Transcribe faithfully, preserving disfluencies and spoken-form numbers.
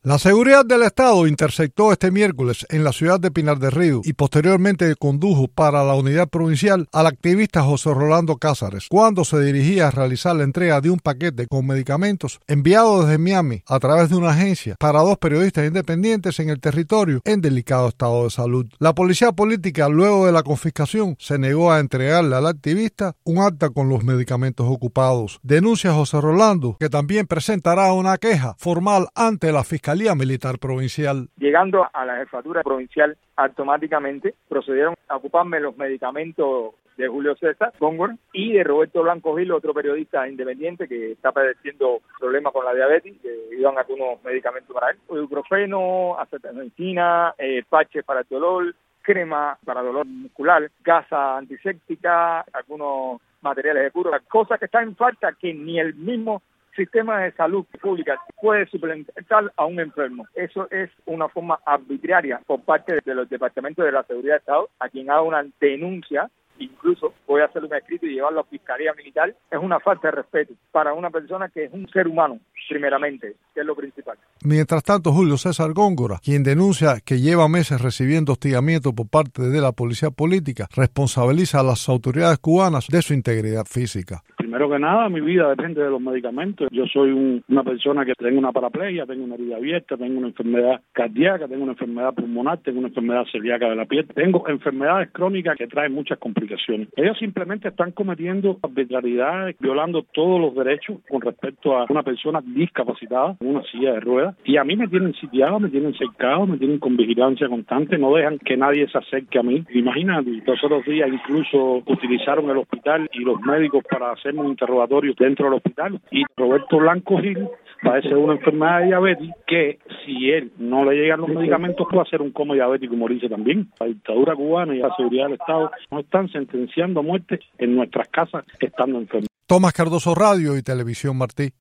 La seguridad del Estado interceptó este miércoles en la ciudad de Pinar del Río y posteriormente condujo para la unidad provincial al activista José Rolando Cázares cuando se dirigía a realizar la entrega de un paquete con medicamentos enviado desde Miami a través de una agencia para dos periodistas independientes en el territorio en delicado estado de salud. La policía política, luego de la confiscación, se negó a entregarle al activista un acta con los medicamentos ocupados. Denuncia José Rolando que también presentará una queja formal ante la Fiscalía Militar Provincial. Llegando a la jefatura provincial, automáticamente procedieron a ocuparme los medicamentos de Julio César Góngora y de Roberto Blanco Gil, otro periodista independiente que está padeciendo problemas con la diabetes, que iban algunos medicamentos para él, ibuprofeno, acetaminofén, eh, parches para el dolor, crema para dolor muscular, gasa antiséptica, algunos materiales de cura, cosas que están en falta que ni el mismo sistema de salud pública puede suplementar a un enfermo. Eso es una forma arbitraria por parte de los departamentos de la seguridad de Estado, a quien haga una denuncia, incluso voy a hacer un escrito y llevarlo a Fiscalía Militar. Es una falta de respeto para una persona que es un ser humano, primeramente, que es lo principal. Mientras tanto, Julio César Góngora, quien denuncia que lleva meses recibiendo hostigamiento por parte de la policía política, responsabiliza a las autoridades cubanas de su integridad física. Primero que nada, mi vida depende de los medicamentos. Yo soy un, una persona que tengo una paraplegia, tengo una herida abierta, tengo una enfermedad cardíaca, tengo una enfermedad pulmonar, tengo una enfermedad celíaca de la piel, tengo enfermedades crónicas que traen muchas complicaciones. Ellos simplemente están cometiendo arbitrariedades, violando todos los derechos con respecto a una persona discapacitada en una silla de ruedas. Y a mí me tienen sitiado, me tienen cercado, me tienen con vigilancia constante, no dejan que nadie se acerque a mí. Imagínate, los otros días incluso utilizaron el hospital y los médicos para hacerme un interrogatorio dentro del hospital. Y Roberto Blanco Gil padece de una enfermedad de diabetes que si él no le llegan los medicamentos puede hacer un coma diabético y morirse también. La dictadura cubana y la seguridad del Estado nos están sentenciando a muerte en nuestras casas estando enfermos. Tomás Cardoso, Radio y Televisión Martí.